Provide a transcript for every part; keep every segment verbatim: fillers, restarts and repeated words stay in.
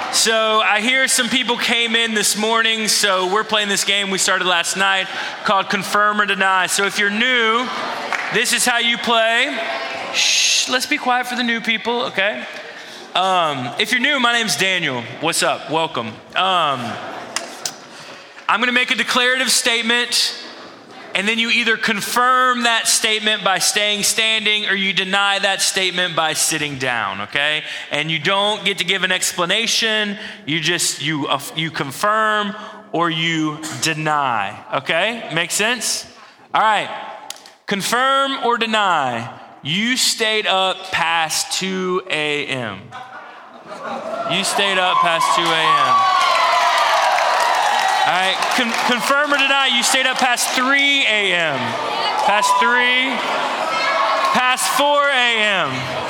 So I hear some people came in this morning, so we're playing this game we started last night called Confirm or Deny. So if you're new, this is how you play. Shh, let's be quiet for the new people, okay? Um, if you're new, my name's Daniel. What's up? Welcome. Um, I'm gonna make a declarative statement, and then you either confirm that statement by staying standing or you deny that statement by sitting down, okay? And you don't get to give an explanation. You just, you, uh, you confirm or you deny, okay? Make sense? All right, confirm or deny. You stayed up past two a.m. You stayed up past two a.m. All right, Con- confirm or deny, you stayed up past three a.m. Past three, past four a.m.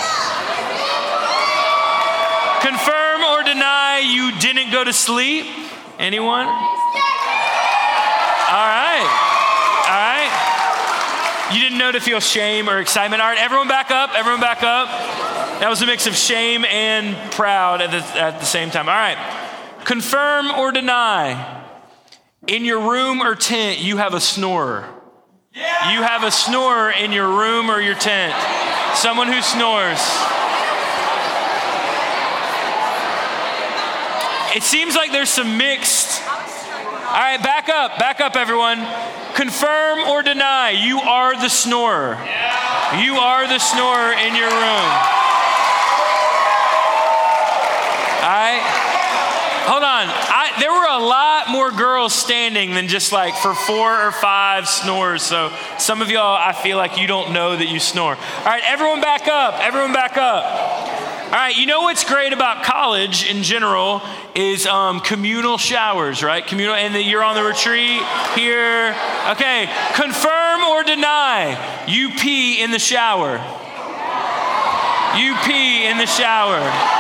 Confirm or deny, you didn't go to sleep. Anyone? All right, all right. You didn't know to feel shame or excitement. All right, everyone back up, everyone back up. That was a mix of shame and proud at the, at the same time. All right, confirm or deny. In your room or tent, you have a snorer. Yeah. You have a snorer in your room or your tent. Someone who snores. It seems like there's some mixed. All right, back up, back up, everyone. Confirm or deny, you are the snorer. Yeah. You are the snorer in your room. All right. Hold on, I, there were a lot more girls standing than just like for four or five snores. So some of y'all, I feel like you don't know that you snore. All right, everyone back up, everyone back up. All right, you know what's great about college in general is um, communal showers, right? Communal, and that you're on the retreat here. Okay, confirm or deny, you pee in the shower. You pee in the shower.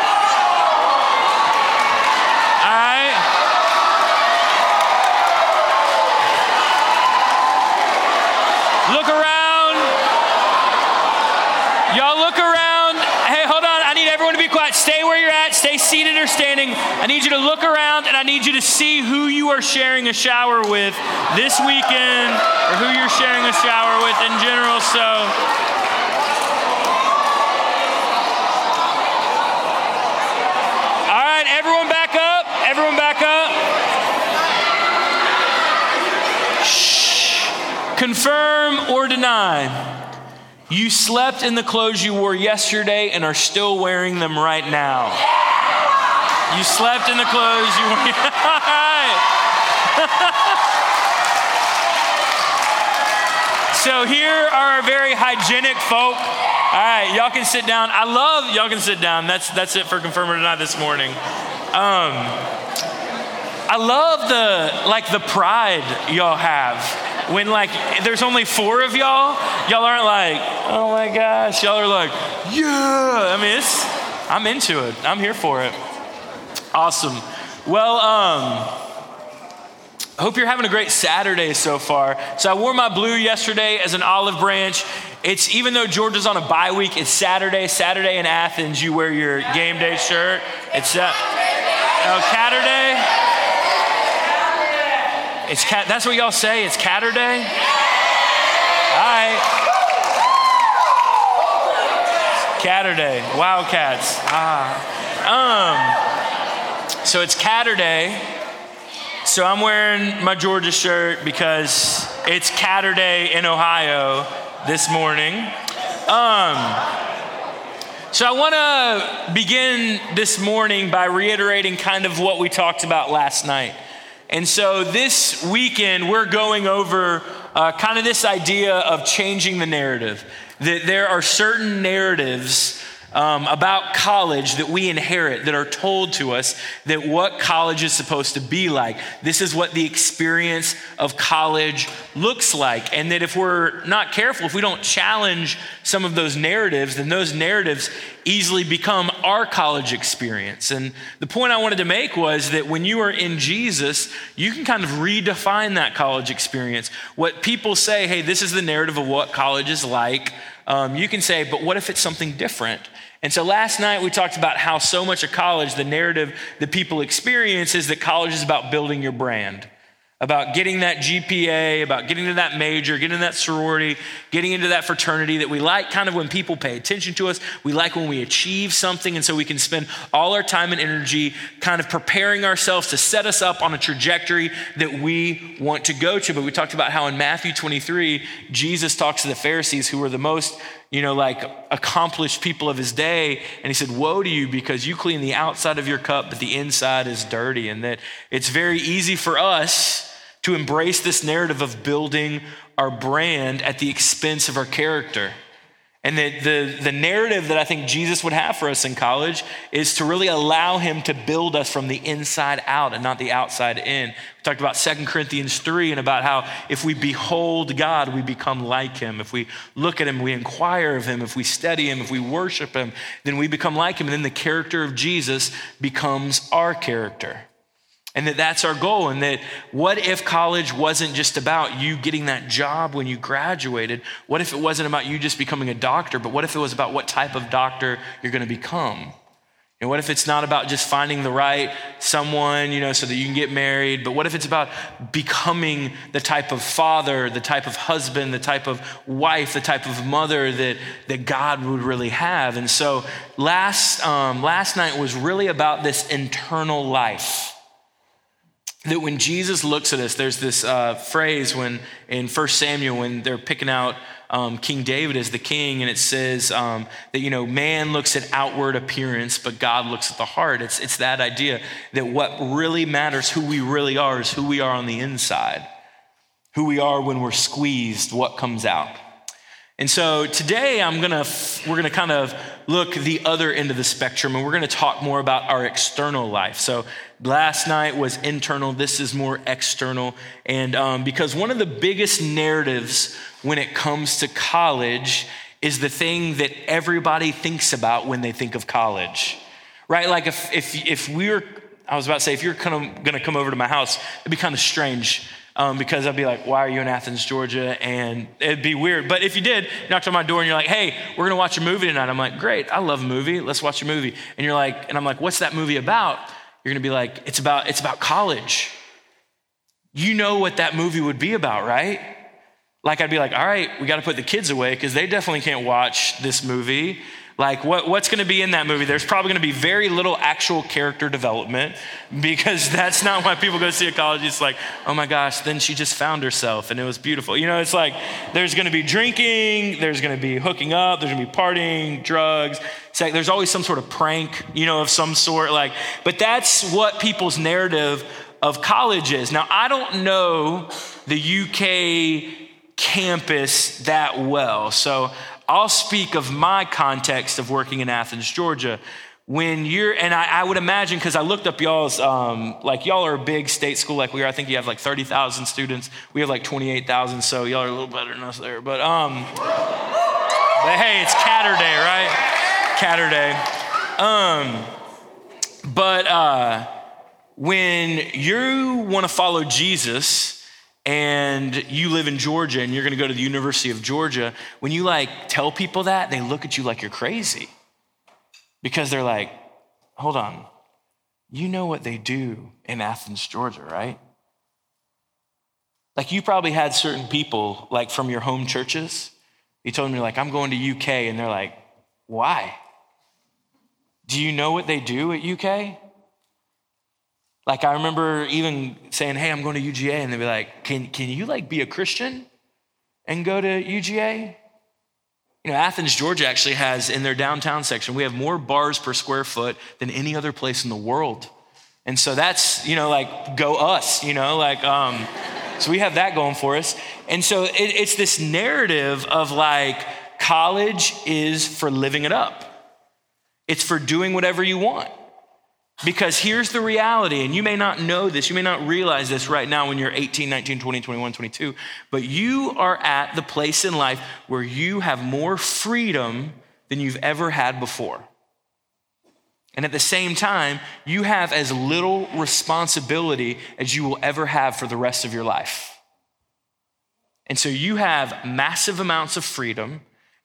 All right. Look around. Y'all look around. Hey, hold on. I need everyone to be quiet. Stay where you're at. Stay seated or standing. I need you to look around and I need you to see who you are sharing a shower with this weekend or who you're sharing a shower with in general. So, all right, everyone back up. Everyone back up. Shh. Confirm or deny. You slept in the clothes you wore yesterday and are still wearing them right now. You slept in the clothes you wore. All right. So here are our very hygienic folk. All right, y'all can sit down. I love y'all can sit down. That's that's it for confirm or deny this morning. Um, I love the like the pride y'all have when like there's only four of y'all. Y'all aren't like, oh my gosh. Y'all are like, yeah. I mean, it's I'm into it. I'm here for it. Awesome. Well, um, I hope you're having a great Saturday so far. So I wore my blue yesterday as an olive branch. It's even though Georgia's on a bye week, it's Saturday. Saturday in Athens, you wear your game day shirt. It's uh, oh, Saturday. It's cat. That's what y'all say. It's Saturday. All right. Saturday. Wildcats. Ah. Um. So it's Saturday. So I'm wearing my Georgia shirt because it's Saturday in Ohio this morning. Um, so I want to begin this morning by reiterating kind of what we talked about last night. And so this weekend, we're going over uh, kind of this idea of changing the narrative. That there are certain narratives Um, about college that we inherit, that are told to us that what college is supposed to be like. This is what the experience of college looks like. And that if we're not careful, if we don't challenge some of those narratives, then those narratives easily become our college experience. And the point I wanted to make was that when you are in Jesus, you can kind of redefine that college experience. What people say, hey, this is the narrative of what college is like. Um, you can say, but what if it's something different? And so last night we talked about how so much of college, the narrative that people experience is that college is about building your brand, about getting that G P A, about getting to that major, getting to that sorority, getting into that fraternity that we like kind of when people pay attention to us. We like when we achieve something, and so we can spend all our time and energy kind of preparing ourselves to set us up on a trajectory that we want to go to. But we talked about how in Matthew twenty-three, Jesus talks to the Pharisees who were the most, you know, like accomplished people of his day. And he said, woe to you because you clean the outside of your cup, but the inside is dirty. And that it's very easy for us to embrace this narrative of building our brand at the expense of our character. And that the, the narrative that I think Jesus would have for us in college is to really allow him to build us from the inside out and not the outside in. We talked about Second Corinthians three and about how if we behold God, we become like him. If we look at him, we inquire of him. If we study him, if we worship him, then we become like him. And then the character of Jesus becomes our character. And that that's our goal. And that what if college wasn't just about you getting that job when you graduated? What if it wasn't about you just becoming a doctor, but what if it was about what type of doctor you're going to become? And what if it's not about just finding the right someone, you know, so that you can get married, but what if it's about becoming the type of father, the type of husband, the type of wife, the type of mother that, that God would really have? And so last, um, last night was really about this internal life. That when Jesus looks at us, there's this uh, phrase when in First Samuel when they're picking out um, King David as the king, and it says um, that, you know, man looks at outward appearance, but God looks at the heart. It's, it's that idea that what really matters, who we really are, is who we are on the inside. Who we are when we're squeezed, what comes out. And so today I'm gonna, we're gonna kind of look the other end of the spectrum, and we're gonna talk more about our external life. So last night was internal, this is more external. And um, because one of the biggest narratives when it comes to college is the thing that everybody thinks about when they think of college, right? Like if if if we were, I was about to say, if you're kind of gonna come over to my house, it'd be kind of strange. Um, because I'd be like, why are you in Athens, Georgia? And it'd be weird. But if you did, you knocked on my door and you're like, hey, we're going to watch a movie tonight. I'm like, great, I love a movie. Let's watch a movie. And you're like, and I'm like, what's that movie about? You're going to be like, it's about, it's about college. You know what that movie would be about, right? Like I'd be like, all right, we got to put the kids away because they definitely can't watch this movie. Like what, what's going to be in that movie? There's probably going to be very little actual character development because that's not why people go see a college. It's like, oh my gosh, then she just found herself and it was beautiful. You know, it's like there's going to be drinking, there's going to be hooking up, there's going to be partying, drugs. It's like there's always some sort of prank, you know, of some sort. Like, but that's what people's narrative of college is. Now, I don't know the U K campus that well, so I'll speak of my context of working in Athens, Georgia. When you're, and I, I would imagine, because I looked up y'all's, um, like y'all are a big state school like we are. I think you have like thirty thousand students. We have like twenty-eight thousand, so y'all are a little better than us there. But, um, but hey, it's Catter Day, right? Catter Day. Um, but uh, when you want to follow Jesus, and you live in Georgia and you're gonna go to the University of Georgia, when you like tell people that, they look at you like you're crazy. Because they're like, hold on, you know what they do in Athens, Georgia, right? Like you probably had certain people like from your home churches, you told them you're like, I'm going to U K, and they're like, why? Do you know what they do at U K? Like I remember even saying, hey, I'm going to U G A. And they'd be like, can, can you like be a Christian and go to U G A? You know, Athens, Georgia actually has in their downtown section, we have more bars per square foot than any other place in the world. And so that's, you know, like go us, you know, like, um, so we have that going for us. And so it, it's this narrative of like college is for living it up. It's for doing whatever you want. Because here's the reality, and you may not know this, you may not realize this right now when you're eighteen, nineteen, twenty, twenty-one, twenty-two, but you are at the place in life where you have more freedom than you've ever had before. And at the same time, you have as little responsibility as you will ever have for the rest of your life. And so you have massive amounts of freedom,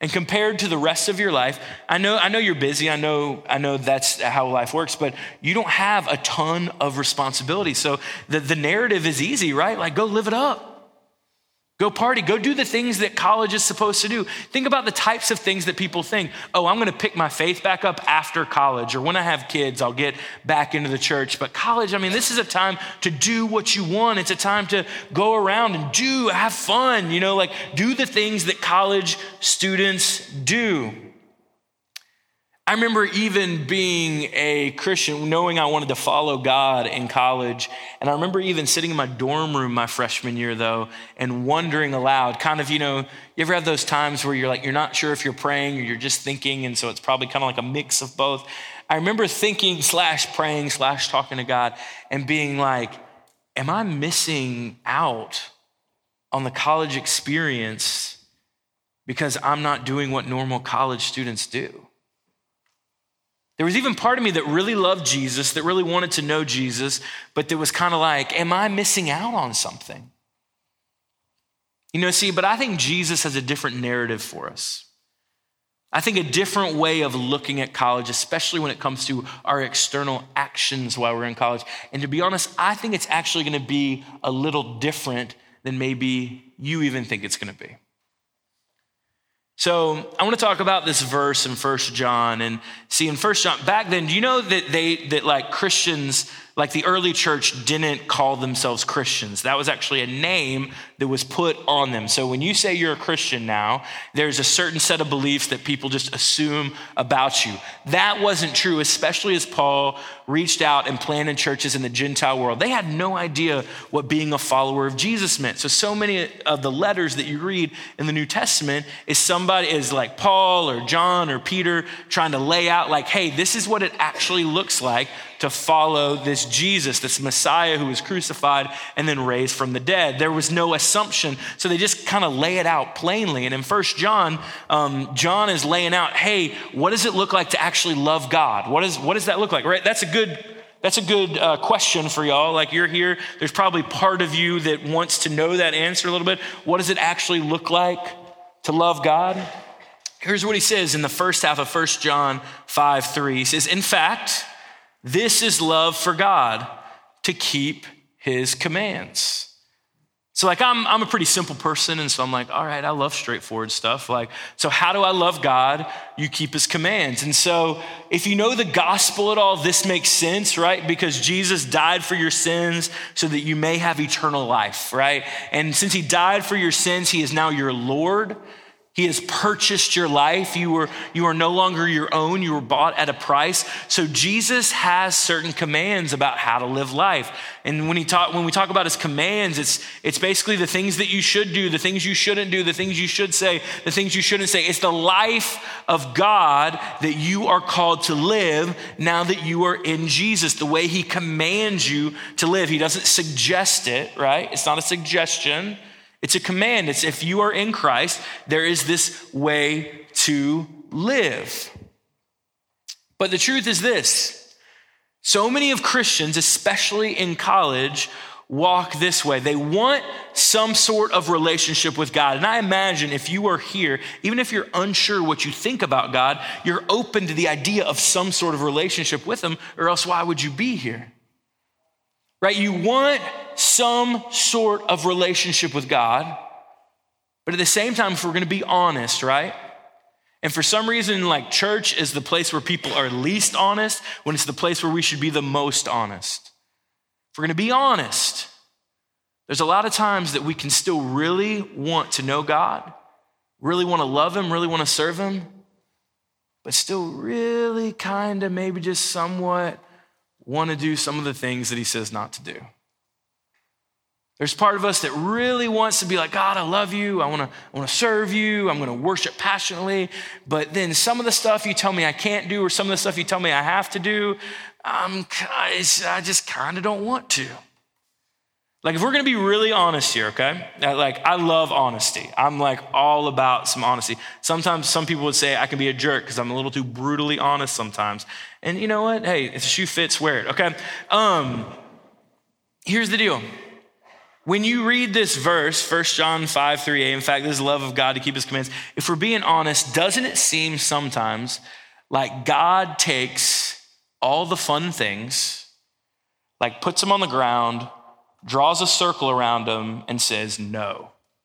And compared to the rest of your life, I know, I know you're busy. I know, I know that's how life works, but you don't have a ton of responsibility. So the, the narrative is easy, right? Like, go live it up. Go party, go do the things that college is supposed to do. Think about the types of things that people think, oh, I'm gonna pick my faith back up after college, or when I have kids, I'll get back into the church. But college, I mean, this is a time to do what you want. It's a time to go around and do, have fun, you know, like do the things that college students do. I remember even being a Christian, knowing I wanted to follow God in college. And I remember even sitting in my dorm room my freshman year though, and wondering aloud, kind of, you know, you ever have those times where you're like, you're not sure if you're praying or you're just thinking. And so it's probably kind of like a mix of both. I remember thinking slash praying slash talking to God and being like, am I missing out on the college experience because I'm not doing what normal college students do? There was even part of me that really loved Jesus, that really wanted to know Jesus, but that was kind of like, am I missing out on something? You know, see, but I think Jesus has a different narrative for us. I think a different way of looking at college, especially when it comes to our external actions while we're in college. And to be honest, I think it's actually going to be a little different than maybe you even think it's going to be. So I want to talk about this verse in First John, and see in First John, back then, do you know that they, that like Christians, like the early church didn't call themselves Christians? That was actually a name that was put on them. So when you say you're a Christian now, there's a certain set of beliefs that people just assume about you. That wasn't true, especially as Paul reached out and planted churches in the Gentile world. They had no idea what being a follower of Jesus meant. So, so many of the letters that you read in the New Testament is somebody is like Paul or John or Peter trying to lay out like, hey, this is what it actually looks like to follow this Jesus, this Messiah who was crucified and then raised from the dead. There was no assumption. So they just kind of lay it out plainly. And in First John, um, John is laying out, hey, what does it look like to actually love God? What, is, what does that look like, right? That's a good That's a good uh, question for y'all. Like you're here, there's probably part of you that wants to know that answer a little bit. What does it actually look like to love God? Here's what he says in the first half of First John five three. He says, in fact, this is love for God, to keep his commands. So like I'm, I'm a pretty simple person. And so I'm like, all right, I love straightforward stuff. Like, so how do I love God? You keep his commands. And so if you know the gospel at all, this makes sense, right? Because Jesus died for your sins so that you may have eternal life, right? And since he died for your sins, he is now your Lord. He has purchased your life. You were, you are no longer your own. You were bought at a price. So Jesus has certain commands about how to live life. And when he talk, when we talk about his commands, it's, it's basically the things that you should do, the things you shouldn't do, the things you should say, the things you shouldn't say. It's the life of God that you are called to live now that you are in Jesus, the way he commands you to live. He doesn't suggest it, right? It's not a suggestion. It's a command. It's if you are in Christ, there is this way to live. But the truth is this. So many of Christians, especially in college, walk this way. They want some sort of relationship with God. And I imagine if you are here, even if you're unsure what you think about God, you're open to the idea of some sort of relationship with him, or else why would you be here? Right? You want some sort of relationship with God, but at the same time, if we're going to be honest, right? And for some reason, like church is the place where people are least honest, when it's the place where we should be the most honest. If we're going to be honest, there's a lot of times that we can still really want to know God, really want to love him, really want to serve him, but still really kind of maybe just somewhat want to do some of the things that he says not to do. There's part of us that really wants to be like, God, I love you. I want to, I want to serve you. I'm going to worship passionately. But then some of the stuff you tell me I can't do, or some of the stuff you tell me I have to do, um, I just kind of don't want to. Like if we're going to be really honest here, okay? Like I love honesty. I'm like all about some honesty. Sometimes some people would say I can be a jerk because I'm a little too brutally honest sometimes. And you know what? Hey, if the shoe fits, wear it, okay? Um, here's the deal. When you read this verse, First John five, three a, in fact, this is the love of God to keep his commands. If we're being honest, doesn't it seem sometimes like God takes all the fun things, like puts them on the ground, draws a circle around them and says no?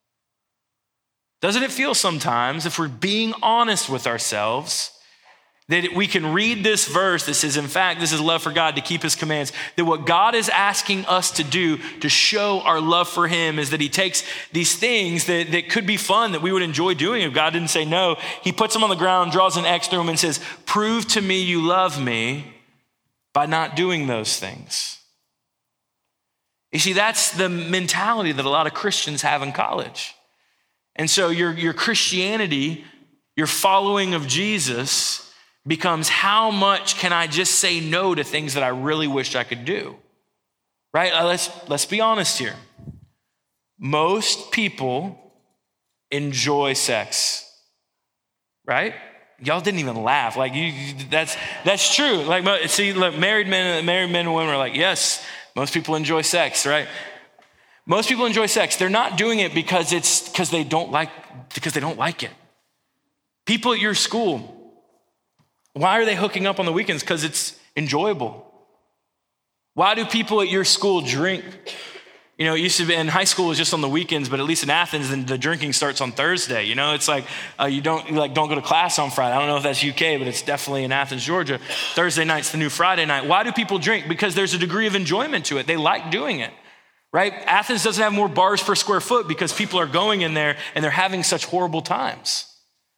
Doesn't it feel sometimes, if we're being honest with ourselves, that we can read this verse that says, in fact, this is love for God to keep his commands, that what God is asking us to do to show our love for him is that he takes these things that, that could be fun, that we would enjoy doing if God didn't say no. He puts them on the ground, draws an X through them and says, prove to me you love me by not doing those things. You see, that's the mentality that a lot of Christians have in college. And so your, your Christianity, your following of Jesus becomes, how much can I just say no to things that I really wish I could do? Right? Let's, let's be honest here. Most people enjoy sex, right? Y'all didn't even laugh. Like you, that's that's true. Like, see, look, married men, married men and women are like, yes, most people enjoy sex, right? Most people enjoy sex. They're not doing it because it's because they don't like because they don't like it. People at your school, why are they hooking up on the weekends? Because it's enjoyable. Why do people at your school drink? You know, it used to be in high school it was just on the weekends, but at least in Athens, then the drinking starts on Thursday. You know, it's like uh, you don't you like don't go to class on Friday. I don't know if that's U K, but it's definitely in Athens, Georgia. Thursday night's the new Friday night. Why do people drink? Because there's a degree of enjoyment to it. They like doing it, right? Athens doesn't have more bars per square foot because people are going in there and they're having such horrible times.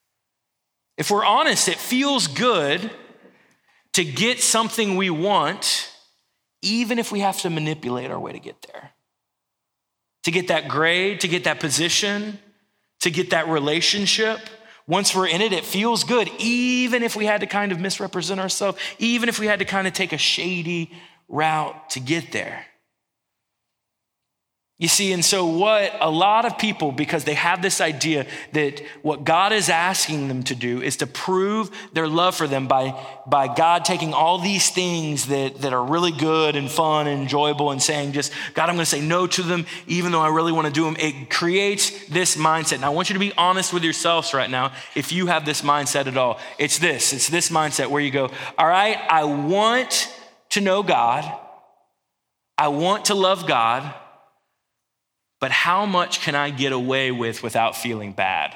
If we're honest, it feels good to get something we want, even if we have to manipulate our way to get there. To get that grade, to get that position, to get that relationship. Once we're in it, it feels good, even if we had to kind of misrepresent ourselves, even if we had to kind of take a shady route to get there. You see, and so what a lot of people, because they have this idea that what God is asking them to do is to prove their love for them by, by God taking all these things that, that are really good and fun and enjoyable and saying just, God, I'm gonna say no to them even though I really wanna do them. It creates this mindset. And I want you to be honest with yourselves right now if you have this mindset at all. It's this, it's this mindset where you go, all right, I want to know God. I want to love God. But how much can I get away with without feeling bad?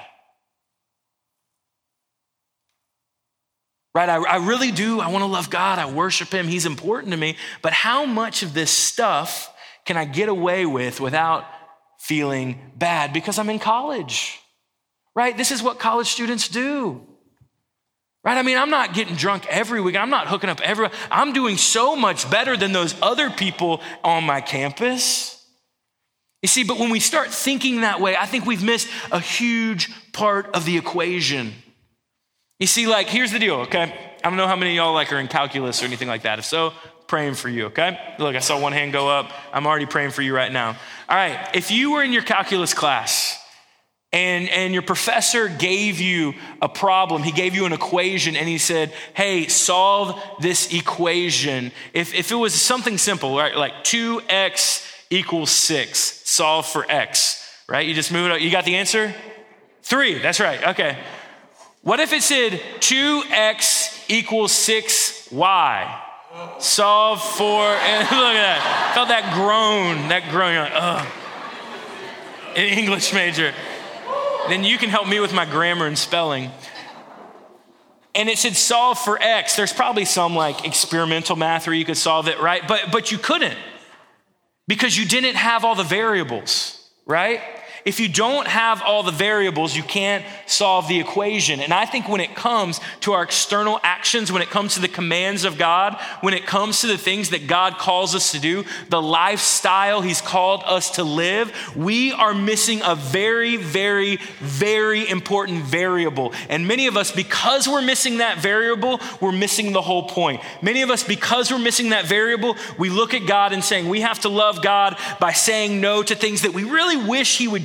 Right, I, I really do. I want to love God. I worship him. He's important to me. But how much of this stuff can I get away with without feeling bad? Because I'm in college, right? This is what college students do. Right? I mean, I'm not getting drunk every week. I'm not hooking up every, I'm doing so much better than those other people on my campus. You see, but when we start thinking that way, I think we've missed a huge part of the equation. You see, like, here's the deal, okay? I don't know how many of y'all like are in calculus or anything like that. If so, praying for you, okay? Look, I saw one hand go up. I'm already praying for you right now. All right, if you were in your calculus class and, and your professor gave you a problem, he gave you an equation and he said, hey, solve this equation. If, if it was something simple, right, like two x equals six, solve for X, right? You just move it up. You got the answer? Three, that's right, okay. What if it said two x equals six y? Solve for, and look at that. Felt that groan, that groan, you're like, ugh. An English major. Then you can help me with my grammar and spelling. And it said solve for X. There's probably some like experimental math where you could solve it, right? But, but you couldn't. Because you didn't have all the variables, right? If you don't have all the variables, you can't solve the equation. And I think when it comes to our external actions, when it comes to the commands of God, when it comes to the things that God calls us to do, the lifestyle he's called us to live, we are missing a very, very, very important variable. And many of us, because we're missing that variable, we're missing the whole point. Many of us, because we're missing that variable, we look at God and saying we have to love God by saying no to things that we really wish he would just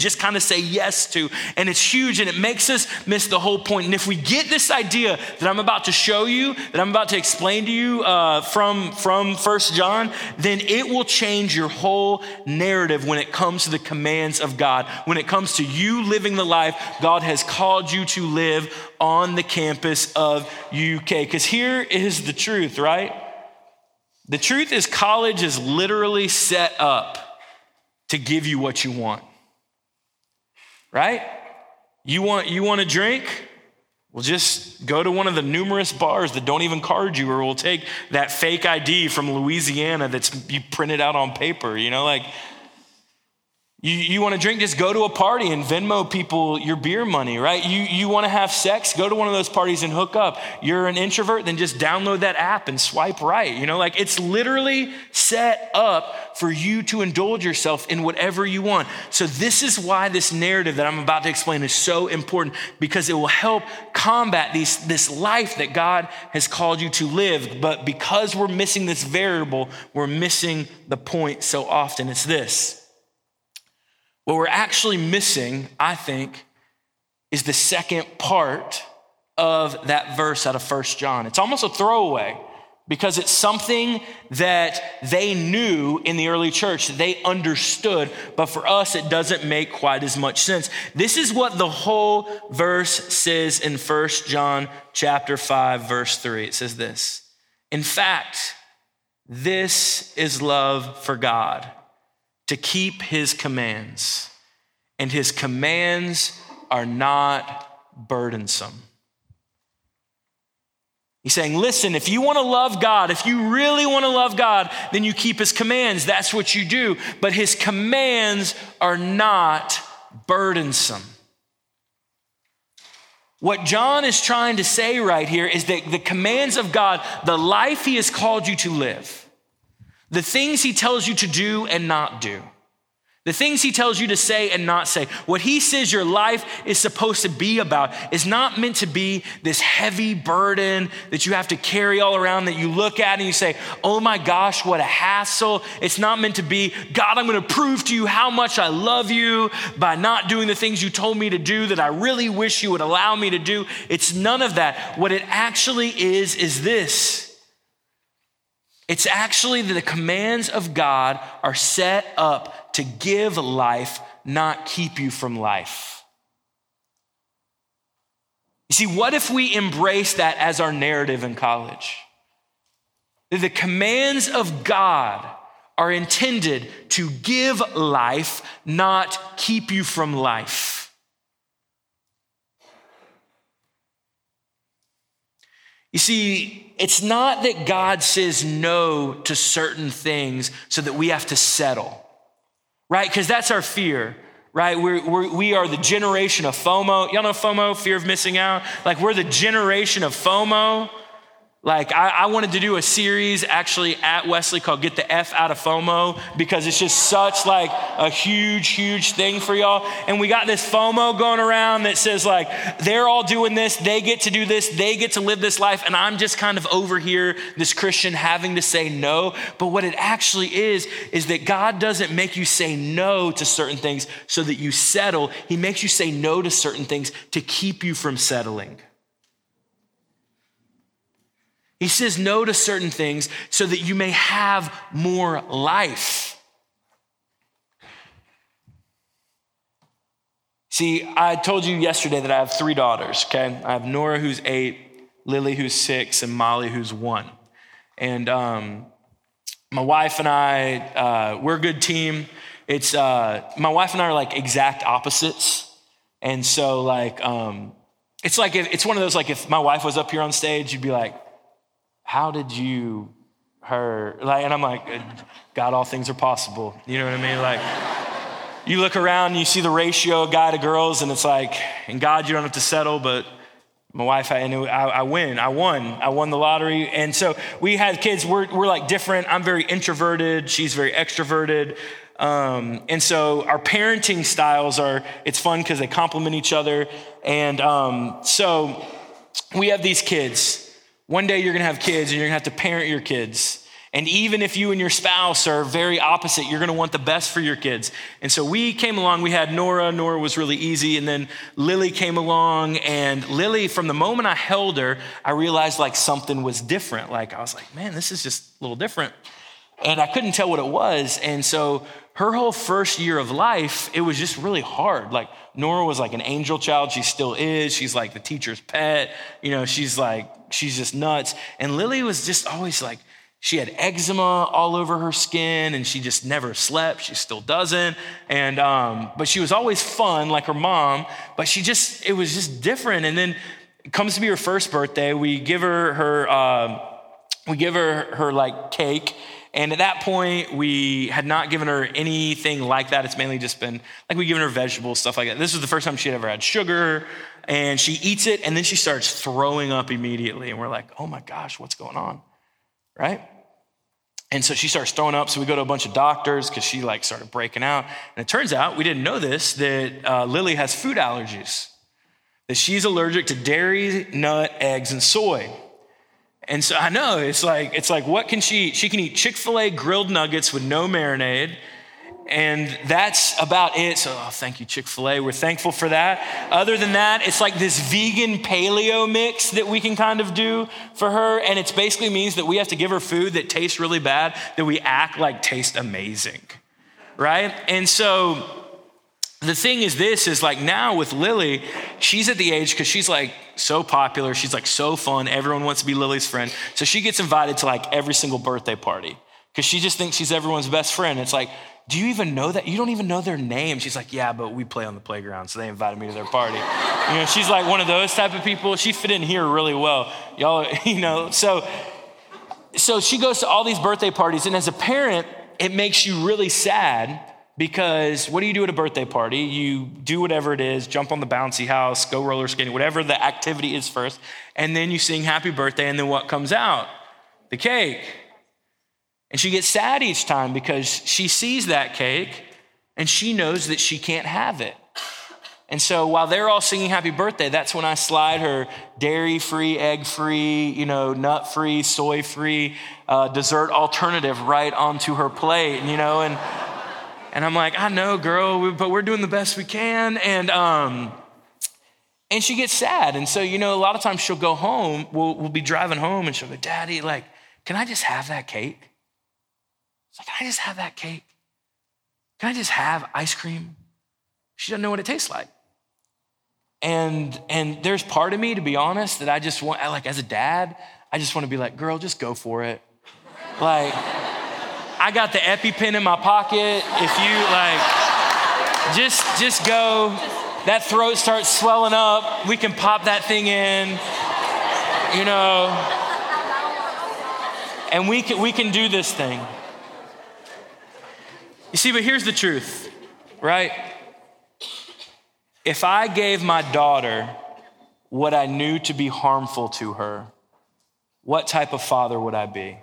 just kind of say yes to. And it's huge and it makes us miss the whole point. And if we get this idea that I'm about to show you, that I'm about to explain to you uh, from, from First John, then it will change your whole narrative when it comes to the commands of God, when it comes to you living the life God has called you to live on the campus of U K. Because here is the truth, right? The truth is college is literally set up to give you what you want, right? You want, you want a drink? Well, just go to one of the numerous bars that don't even card you, or will take that fake I D from Louisiana that's you printed out on paper, you know, like, You, you want to drink, just go to a party and Venmo people your beer money, right? You, you want to have sex, go to one of those parties and hook up. You're an introvert, then just download that app and swipe right. You know, like it's literally set up for you to indulge yourself in whatever you want. So this is why this narrative that I'm about to explain is so important, because it will help combat these, this life that God has called you to live. But because we're missing this variable, we're missing the point so often. It's this. What we're actually missing, I think, is the second part of that verse out of First John. It's almost a throwaway because it's something that they knew in the early church, that they understood, but for us, it doesn't make quite as much sense. This is what the whole verse says in First John chapter five, verse three. It says this: in fact, this is love for God, to keep his commands, and his commands are not burdensome. He's saying, listen, if you want to love God, if you really want to love God, then you keep his commands. That's what you do. But his commands are not burdensome. What John is trying to say right here is that the commands of God, the life he has called you to live, the things he tells you to do and not do, the things he tells you to say and not say, what he says your life is supposed to be about is not meant to be this heavy burden that you have to carry all around, that you look at and you say, oh my gosh, what a hassle. It's not meant to be, God, I'm going to prove to you how much I love you by not doing the things you told me to do that I really wish you would allow me to do. It's none of that. What it actually is, is this. It's actually that the commands of God are set up to give life, not keep you from life. You see, what if we embrace that as our narrative in college? That the commands of God are intended to give life, not keep you from life. You see, it's not that God says no to certain things so that we have to settle, right? Because that's our fear, right? We're, we're, we are the generation of FOMO. Y'all know FOMO, fear of missing out? Like we're the generation of FOMO. Like I, I wanted to do a series actually at Wesley called Get the F Out of FOMO, because it's just such like a huge, huge thing for y'all. And we got this FOMO going around that says like, they're all doing this, they get to do this, they get to live this life, and I'm just kind of over here, this Christian, having to say no. But what it actually is, is that God doesn't make you say no to certain things so that you settle. He makes you say no to certain things to keep you from settling. He says no to certain things so that you may have more life. See, I told you yesterday that I have three daughters, okay? I have Nora, who's eight, Lily, who's six, and Molly, who's one. And um, my wife and I, uh, we're a good team. It's uh, my wife and I are like exact opposites. And so like, um, it's like, if, it's one of those, like if my wife was up here on stage, you'd be like, how did you, her, like, and I'm like, God, all things are possible. You know what I mean? Like, you look around and you see the ratio of guy to girls, and it's like, in God, you don't have to settle, but my wife, I, I, I win, I won, I won the lottery. And so we had kids, we're, we're like different. I'm very introverted, she's very extroverted. Um, and so our parenting styles are, it's fun because they complement each other. And um, so we have these kids. One day you're gonna have kids and you're gonna have to parent your kids. And even if you and your spouse are very opposite, you're gonna want the best for your kids. And so we came along, we had Nora, Nora was really easy. And then Lily came along, and Lily, from the moment I held her, I realized like something was different. Like I was like, man, this is just a little different. And I couldn't tell what it was. And so her whole first year of life, it was just really hard. Like Nora was like an angel child. She still is. She's like the teacher's pet. You know, she's like, she's just nuts. And Lily was just always like, she had eczema all over her skin, and she just never slept. She still doesn't. And, um, but she was always fun like her mom, but she just, it was just different. And then it comes to be her first birthday. We give her her, uh, we give her her like cake. And at that point, we had not given her anything like that. It's mainly just been like we given her vegetables, stuff like that. This was the first time she had ever had sugar, and she eats it, and then she starts throwing up immediately. And we're like, oh my gosh, what's going on, right? And so she starts throwing up, so we go to a bunch of doctors because she like started breaking out. And it turns out, we didn't know this, that uh, Lily has food allergies, that she's allergic to dairy, nut, eggs, and soy. And so I know, it's like, it's like, what can she eat? She can eat Chick-fil-A grilled nuggets with no marinade, and that's about it. So, oh, thank you, Chick-fil-A. We're thankful for that. Other than that, it's like this vegan paleo mix that we can kind of do for her, and it basically means that we have to give her food that tastes really bad, that we act like tastes amazing, right? And so the thing is this, is like now with Lily, she's at the age, because she's like so popular, she's like so fun, everyone wants to be Lily's friend. So she gets invited to like every single birthday party because she just thinks she's everyone's best friend. It's like, do you even know that? You don't even know their name. She's like, yeah, but we play on the playground, so they invited me to their party. You know, she's like one of those type of people. She fit in here really well. Y'all, you know, so, so she goes to all these birthday parties, and as a parent, it makes you really sad. Because what do you do at a birthday party? You do whatever it is, jump on the bouncy house, go roller skating, whatever the activity is first, and then you sing happy birthday, and then what comes out? The cake. And she gets sad each time because she sees that cake and she knows that she can't have it. And so while they're all singing happy birthday, that's when I slide her dairy-free, egg-free, you know, nut-free, soy-free uh, dessert alternative right onto her plate, you know, and And I'm like, I know, girl, but we're doing the best we can. And um, and she gets sad. And so, you know, a lot of times she'll go home, we'll, we'll be driving home, and she'll go, Daddy, like, can I just have that cake? It's like, can I just have that cake? Can I just have ice cream? She doesn't know what it tastes like. And and there's part of me, to be honest, that I just want, like as a dad, I just want to be like, girl, just go for it. Like, I got the EpiPen in my pocket. If you like, just, just go. That throat starts swelling up. We can pop that thing in, you know, and we can, we can do this thing. You see, but here's the truth, right? If I gave my daughter what I knew to be harmful to her, what type of father would I be?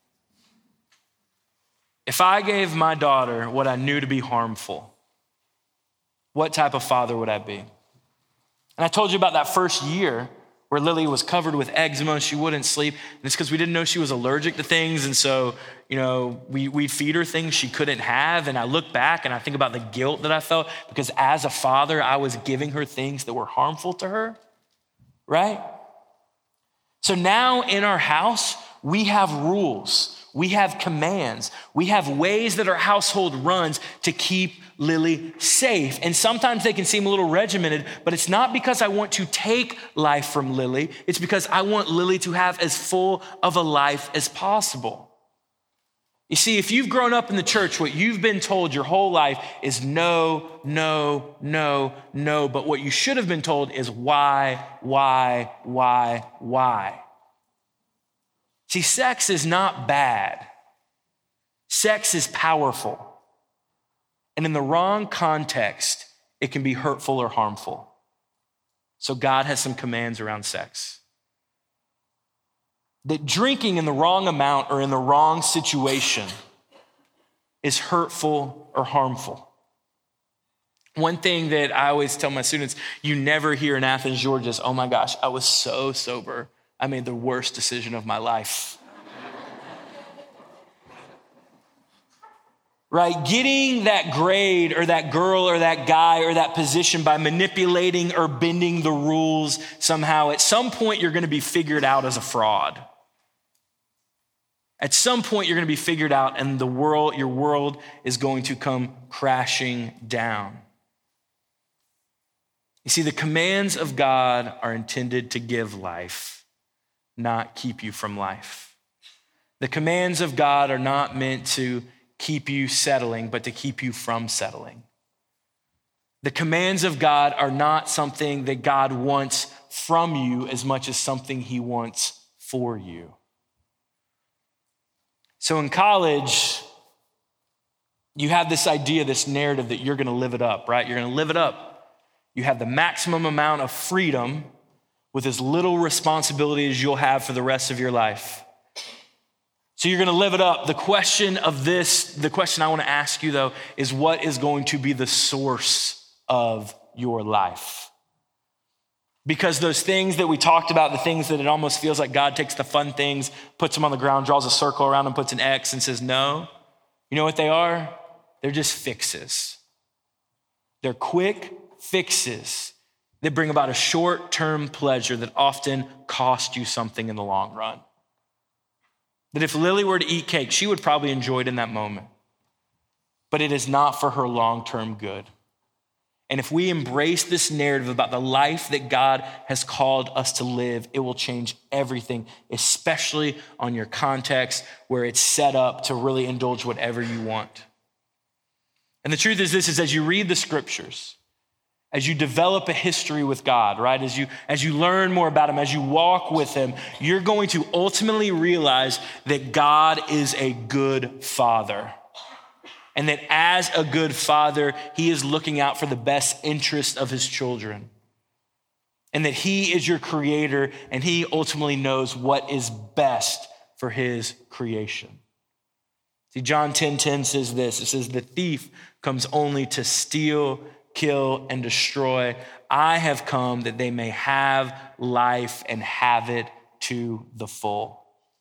If I gave my daughter what I knew to be harmful, what type of father would I be? And I told you about that first year where Lily was covered with eczema, she wouldn't sleep. And it's because we didn't know she was allergic to things. And so, you know, we, we'd feed her things she couldn't have. And I look back and I think about the guilt that I felt because as a father, I was giving her things that were harmful to her, right? So now in our house, we have rules. We have commands. We have ways that our household runs to keep Lily safe. And sometimes they can seem a little regimented, but it's not because I want to take life from Lily. It's because I want Lily to have as full of a life as possible. You see, if you've grown up in the church, what you've been told your whole life is no, no, no, no. But what you should have been told is why, why, why, why. See, sex is not bad. Sex is powerful. And in the wrong context, it can be hurtful or harmful. So God has some commands around sex. That drinking in the wrong amount or in the wrong situation is hurtful or harmful. One thing that I always tell my students, you never hear in Athens, Georgia, is, oh my gosh, I was so sober. I made the worst decision of my life. right? Getting that grade or that girl or that guy or that position by manipulating or bending the rules somehow, at some point you're going to be figured out as a fraud. At some point you're going to be figured out and the world, your world is going to come crashing down. You see, the commands of God are intended to give life, not keep you from life. The commands of God are not meant to keep you settling, but to keep you from settling. The commands of God are not something that God wants from you as much as something he wants for you. So in college, you have this idea, this narrative that you're going to live it up, right? You're going to live it up. You have the maximum amount of freedom with as little responsibility as you'll have for the rest of your life. So you're going to live it up. The question of this, the question I want to ask you though, is what is going to be the source of your life? Because those things that we talked about, the things that it almost feels like God takes the fun things, puts them on the ground, draws a circle around them, puts an X and says, no. You know what they are? They're just fixes. They're quick fixes that bring about a short-term pleasure that often cost you something in the long run. That if Lily were to eat cake, she would probably enjoy it in that moment, but it is not for her long-term good. And if we embrace this narrative about the life that God has called us to live, it will change everything, especially on your context where it's set up to really indulge whatever you want. And the truth is this, is as you read the scriptures, as you develop a history with God, right? As you, as you learn more about him, as you walk with him, you're going to ultimately realize that God is a good father. And that as a good father, he is looking out for the best interest of his children. And that he is your creator and he ultimately knows what is best for his creation. See, John ten ten says this, it says, the thief comes only to steal, kill, and destroy. I have come that they may have life and have it to the full.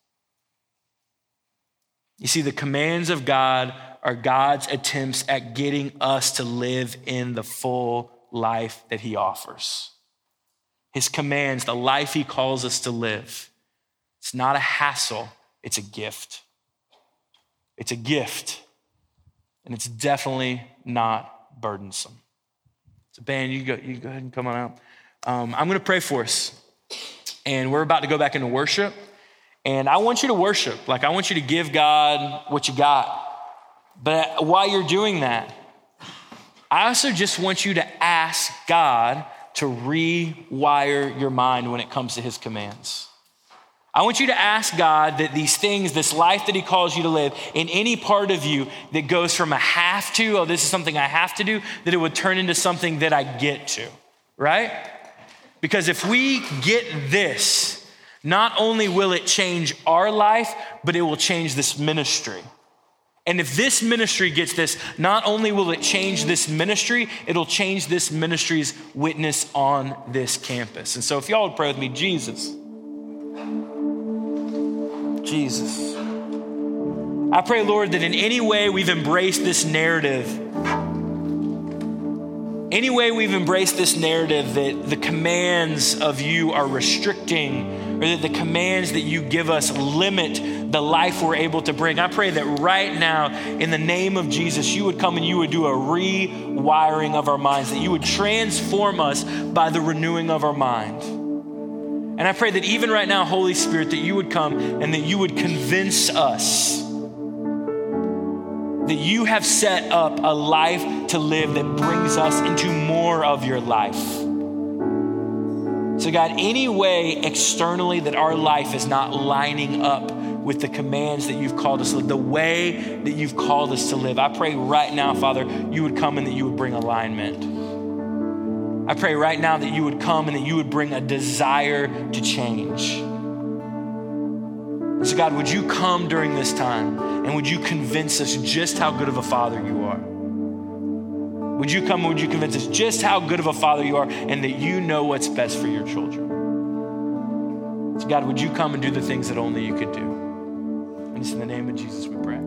You see, the commands of God are God's attempts at getting us to live in the full life that he offers. His commands, the life he calls us to live. It's not a hassle, it's a gift. It's a gift, and it's definitely not burdensome. So band, you go, you go ahead and come on out. Um, I'm gonna pray for us, and we're about to go back into worship, and I want you to worship. Like I want you to give God what you got. But while you're doing that, I also just want you to ask God to rewire your mind when it comes to his commands. I want you to ask God that these things, this life that he calls you to live, in any part of you that goes from a have to, oh, this is something I have to do, that it would turn into something that I get to, right? Because if we get this, not only will it change our life, but it will change this ministry. And if this ministry gets this, not only will it change this ministry, it'll change this ministry's witness on this campus. And so if y'all would pray with me, Jesus, Jesus, I pray, Lord, that in any way we've embraced this narrative, any way we've embraced this narrative that the commands of you are restricting, or that the commands that you give us limit the life we're able to bring. I pray that right now, in the name of Jesus, you would come and you would do a rewiring of our minds, that you would transform us by the renewing of our mind. And I pray that even right now, Holy Spirit, that you would come and that you would convince us that you have set up a life to live that brings us into more of your life. So God, any way externally that our life is not lining up with the commands that you've called us to live, the way that you've called us to live, I pray right now, Father, you would come and that you would bring alignment. I pray right now that you would come and that you would bring a desire to change. So God, would you come during this time and would you convince us just how good of a father you are? Would you come and would you convince us just how good of a father you are and that you know what's best for your children? So God, would you come and do the things that only you could do? And it's in the name of Jesus we pray.